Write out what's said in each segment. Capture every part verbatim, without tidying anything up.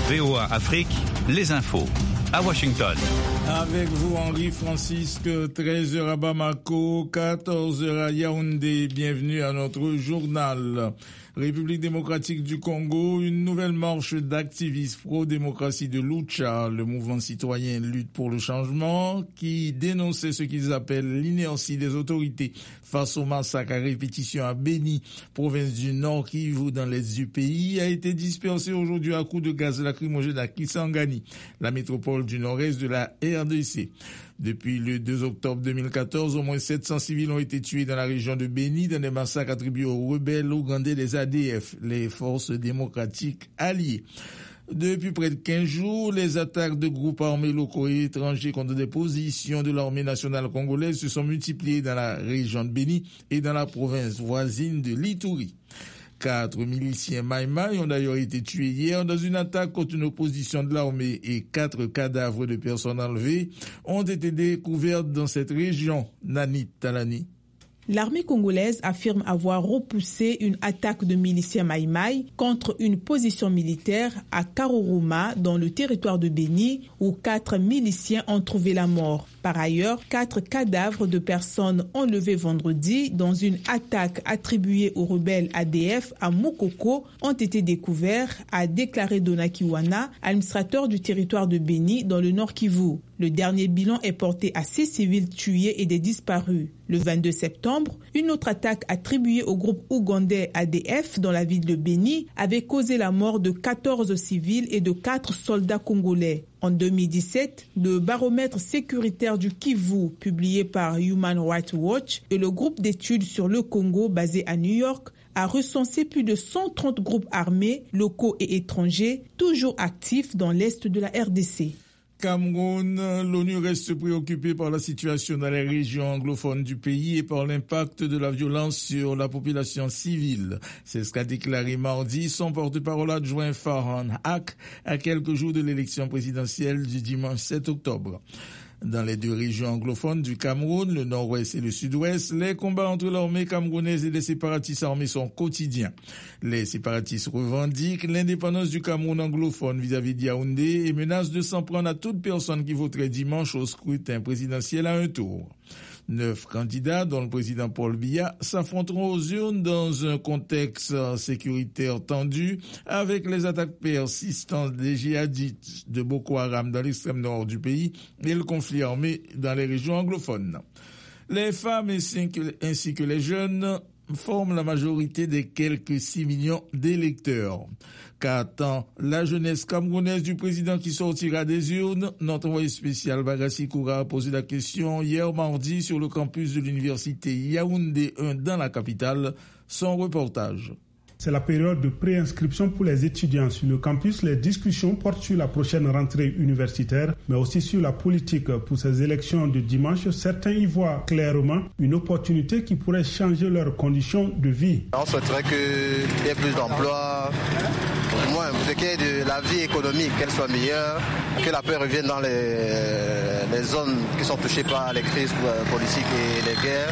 V O A Afrique, les infos. À Washington. Avec vous, Henri Francisque, treize heures à Bamako, quatorze heures à Yaoundé. Bienvenue à notre journal. République démocratique du Congo, une nouvelle marche d'activistes pro-démocratie de Lucha, le mouvement citoyen Lutte pour le changement, qui dénonçait ce qu'ils appellent l'inertie des autorités face au massacre à répétition à Beni, province du Nord Kivu dans l'est du pays, a été dispersée aujourd'hui à coups de gaz lacrymogène à Kisangani, la métropole du nord-est de la R D C. Depuis le deux octobre deux mille quatorze, au moins sept cents civils ont été tués dans la région de Beni dans des massacres attribués aux rebelles ougandais des A D F, les forces démocratiques alliées. Depuis près de quinze jours, les attaques de groupes armés locaux et étrangers contre des positions de l'armée nationale congolaise se sont multipliées dans la région de Beni et dans la province voisine de l'Ituri. Quatre miliciens Maïmaï ont d'ailleurs été tués hier dans une attaque contre une opposition de l'armée et quatre cadavres de personnes enlevées ont été découverts dans cette région. Nani Talani. L'armée congolaise affirme avoir repoussé une attaque de miliciens Maïmaï contre une position militaire à Karoruma dans le territoire de Beni où quatre miliciens ont trouvé la mort. Par ailleurs, quatre cadavres de personnes enlevées vendredi dans une attaque attribuée aux rebelles A D F à Mokoko ont été découverts, a déclaré Donakiwana, administrateur du territoire de Beni dans le Nord Kivu. Le dernier bilan est porté à six civils tués et des disparus. Le vingt-deux septembre, une autre attaque attribuée au groupe ougandais A D F dans la ville de Beni avait causé la mort de quatorze civils et de quatre soldats congolais. En deux mille dix-sept, le baromètre sécuritaire du Kivu, publié par Human Rights Watch et le groupe d'études sur le Congo basé à New York, a recensé plus de cent trente groupes armés, locaux et étrangers, toujours actifs dans l'est de la R D C. Cameroun, l'ONU reste préoccupée par la situation dans les régions anglophones du pays et par l'impact de la violence sur la population civile. C'est ce qu'a déclaré mardi son porte-parole adjoint Farhan Haq à quelques jours de l'élection présidentielle du dimanche sept octobre. Dans les deux régions anglophones du Cameroun, le nord-ouest et le sud-ouest, les combats entre l'armée camerounaise et les séparatistes armés sont quotidiens. Les séparatistes revendiquent l'indépendance du Cameroun anglophone vis-à-vis de Yaoundé et menacent de s'en prendre à toute personne qui voterait dimanche au scrutin présidentiel à un tour. Neuf candidats, dont le président Paul Biya, s'affronteront aux urnes dans un contexte sécuritaire tendu avec les attaques persistantes des djihadistes de Boko Haram dans l'extrême nord du pays et le conflit armé dans les régions anglophones. Les femmes ainsi que, ainsi que les jeunes forment la majorité des quelques six millions d'électeurs. Qu'attend la jeunesse camerounaise du président qui sortira des urnes? Notre envoyé spécial Bagassi Koura a posé la question hier mardi sur le campus de l'université Yaoundé un dans la capitale. Son reportage. C'est la période de préinscription pour les étudiants sur le campus. Les discussions portent sur la prochaine rentrée universitaire, mais aussi sur la politique pour ces élections de dimanche. Certains y voient clairement une opportunité qui pourrait changer leurs conditions de vie. On souhaiterait qu'il y ait plus d'emplois, au moins ce qui est de la vie économique, qu'elle soit meilleure, que la paix revienne dans les, les zones qui sont touchées par les crises politiques et les guerres.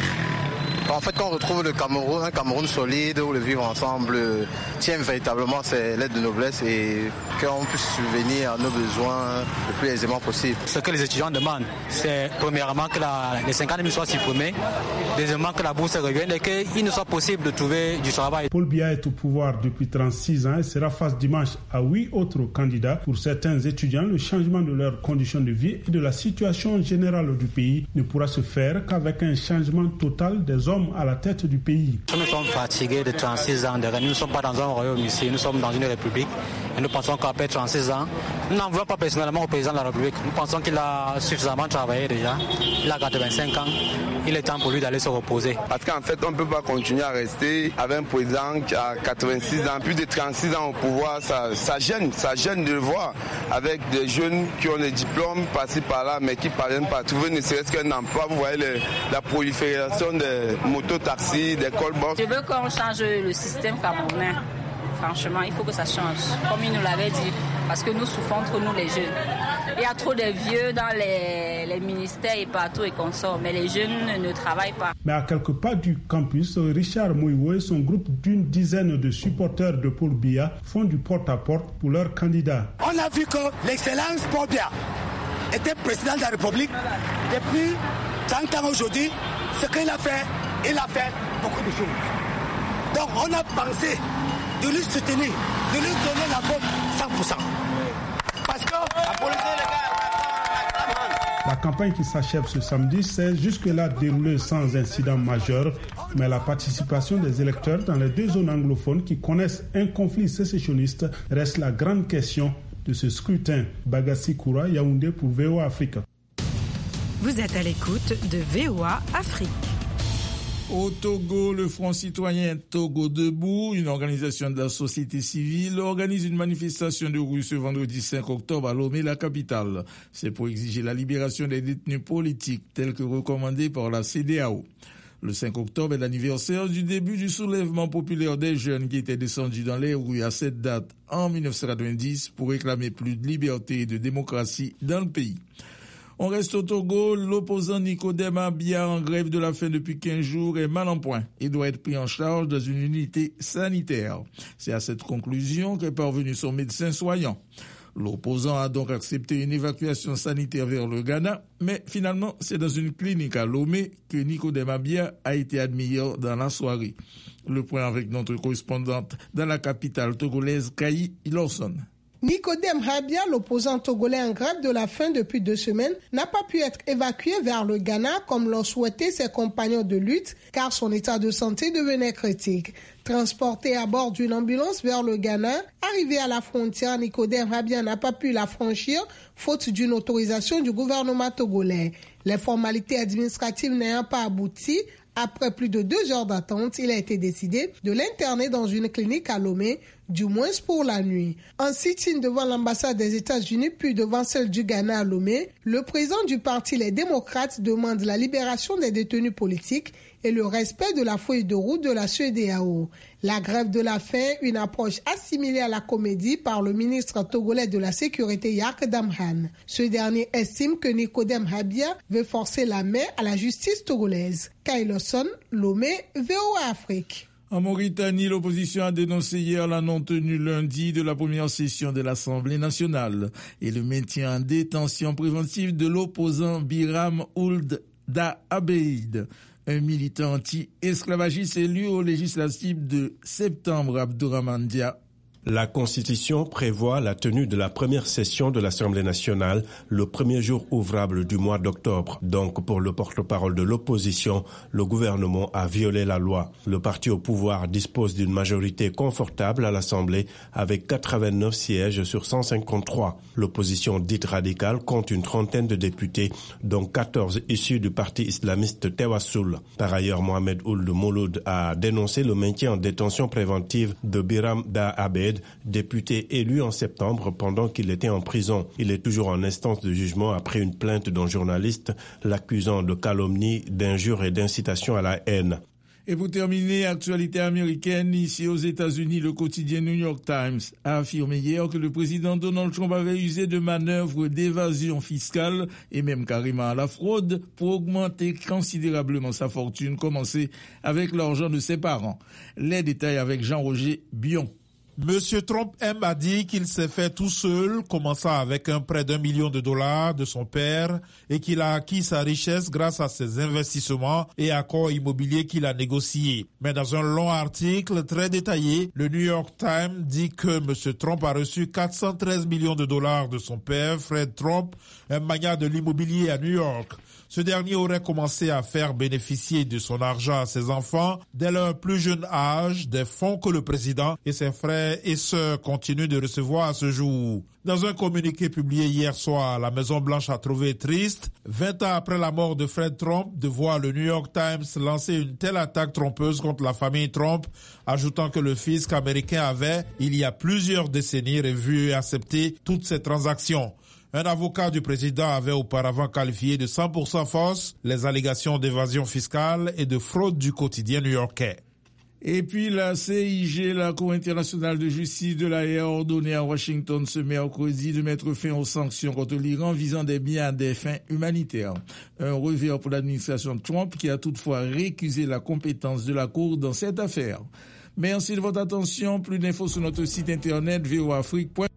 En fait, quand on retrouve le Cameroun, un Cameroun solide où le vivre ensemble tient véritablement ses lettres de noblesse et qu'on puisse subvenir à nos besoins le plus aisément possible. Ce que les étudiants demandent, c'est premièrement que la, les cinquante mille soient supprimés, deuxièmement que la bourse revienne et qu'il ne soit possible de trouver du travail. Paul Biya est au pouvoir depuis trente-six ans et sera face dimanche à huit autres candidats. Pour certains étudiants, le changement de leurs conditions de vie et de la situation générale du pays ne pourra se faire qu'avec un changement total des hommes à la tête du pays. Nous sommes fatigués de trente-six ans de règne. Nous ne sommes pas dans un royaume ici, nous sommes dans une république. Et nous pensons qu'après trente-six ans, nous n'en voulons pas personnellement au président de la République. Nous pensons qu'il a suffisamment travaillé déjà. Il a quatre-vingt-cinq ans. Il est temps pour lui d'aller se reposer. Parce qu'en fait, on ne peut pas continuer à rester avec un président qui a quatre-vingt-six ans, plus de trente-six ans au pouvoir. Ça, ça gêne, ça gêne de le voir avec des jeunes qui ont des diplômes par-ci par-là, mais qui ne parviennent pas à trouver ne serait-ce qu'un emploi. Vous voyez les, la prolifération des motos-taxis, des call-box. Je veux qu'on change le système camerounais. Franchement, il faut que ça change. Comme il nous l'avait dit, parce que nous souffrons trop, nous les jeunes. Il y a trop de vieux dans les, les ministères et partout et consorts, mais les jeunes ne travaillent pas. Mais à quelques pas du campus, Richard Mouiwo et son groupe d'une dizaine de supporters de Paul Biya font du porte-à-porte pour leur candidat. On a vu que l'excellence Paul Biya était président de la République depuis trente ans aujourd'hui. Ce qu'il a fait, il a fait beaucoup de choses. Donc on a pensé de lui soutenir, de lui donner la vote cent pour cent. Parce que la campagne qui s'achève ce samedi s'est jusque-là déroulée sans incident majeur, mais la participation des électeurs dans les deux zones anglophones qui connaissent un conflit sécessionniste reste la grande question de ce scrutin. Bagassi Koura, Yaoundé pour V O A Afrique. Vous êtes à l'écoute de V O A Afrique. Au Togo, le Front citoyen Togo Debout, une organisation de la société civile, organise une manifestation de rue ce vendredi cinq octobre à Lomé, la capitale. C'est pour exiger la libération des détenus politiques tels que recommandés par la C E D E A O. Le cinq octobre est l'anniversaire du début du soulèvement populaire des jeunes qui étaient descendus dans les rues à cette date en dix-neuf cent quatre-vingt-dix pour réclamer plus de liberté et de démocratie dans le pays. On reste au Togo, l'opposant Nicodème Abia en grève de la faim depuis quinze jours est mal en point et doit être pris en charge dans une unité sanitaire. C'est à cette conclusion qu'est parvenu son médecin soignant. L'opposant a donc accepté une évacuation sanitaire vers le Ghana, mais finalement c'est dans une clinique à Lomé que Nicodème Abia a été admis dans la soirée. Le point avec notre correspondante dans la capitale togolaise, Kayi Lawson. Nicodème Abia, l'opposant togolais en grève de la faim depuis deux semaines, n'a pas pu être évacué vers le Ghana comme l'ont souhaité ses compagnons de lutte, car son état de santé devenait critique. Transporté à bord d'une ambulance vers le Ghana, arrivé à la frontière, Nicodème Abia n'a pas pu la franchir, faute d'une autorisation du gouvernement togolais. Les formalités administratives n'ayant pas abouti, après plus de deux heures d'attente, il a été décidé de l'interner dans une clinique à Lomé, du moins pour la nuit. En sit-in devant l'ambassade des États-Unis puis devant celle du Ghana à Lomé, le président du parti Les Démocrates demande la libération des détenus politiques et le respect de la feuille de route de la C E D E A O. La grève de la faim, une approche assimilée à la comédie par le ministre togolais de la Sécurité Yak Damhan. Ce dernier estime que Nicodème Abia veut forcer la main à la justice togolaise. Kailoson, Lomé, V O A Afrique. En Mauritanie, l'opposition a dénoncé hier la non-tenue lundi de la première session de l'Assemblée nationale et le maintien en détention préventive de l'opposant Biram Ould Da Abeid, un militant anti-esclavagiste élu aux législatives de septembre. Abdourahmane Dia. La Constitution prévoit la tenue de la première session de l'Assemblée nationale le premier jour ouvrable du mois d'octobre. Donc, pour le porte-parole de l'opposition, le gouvernement a violé la loi. Le parti au pouvoir dispose d'une majorité confortable à l'Assemblée avec quatre-vingt-neuf sièges sur cent cinquante-trois. L'opposition dite radicale compte une trentaine de députés, dont quatorze issus du parti islamiste Tewassoul. Par ailleurs, Mohamed Ould Mouloud a dénoncé le maintien en détention préventive de Biram Da Abeid, député élu en septembre pendant qu'il était en prison. Il est toujours en instance de jugement après une plainte d'un journaliste l'accusant de calomnie, d'injure et d'incitation à la haine. Et pour terminer, actualité américaine, ici aux États-Unis, le quotidien New York Times a affirmé hier que le président Donald Trump avait usé de manœuvres d'évasion fiscale et même carrément à la fraude pour augmenter considérablement sa fortune, commencée avec l'argent de ses parents. Les détails avec Jean-Roger Bion. Monsieur Trump aime à dire qu'il s'est fait tout seul, commençant avec un prêt d'un million de dollars de son père et qu'il a acquis sa richesse grâce à ses investissements et accords immobiliers qu'il a négociés. Mais dans un long article très détaillé, le New York Times dit que Monsieur Trump a reçu quatre cent treize millions de dollars de son père, Fred Trump, un magnat de l'immobilier à New York. Ce dernier aurait commencé à faire bénéficier de son argent à ses enfants dès leur plus jeune âge des fonds que le président et ses frères et sœurs continuent de recevoir à ce jour. Dans un communiqué publié hier soir, la Maison-Blanche a trouvé triste, vingt ans après la mort de Fred Trump, de voir le New York Times lancer une telle attaque trompeuse contre la famille Trump, ajoutant que le fisc américain avait, il y a plusieurs décennies, revu et accepté toutes ces transactions. Un avocat du président avait auparavant qualifié de cent pour cent fausses les allégations d'évasion fiscale et de fraude du quotidien new-yorkais. Et puis la C I G, la Cour internationale de justice de l'A E, a ordonné à Washington ce mercredi de mettre fin aux sanctions contre l'Iran visant des biens à des fins humanitaires. Un revers pour l'administration Trump qui a toutefois récusé la compétence de la Cour dans cette affaire. Merci de votre attention. Plus d'infos sur notre site internet v o afrique point com.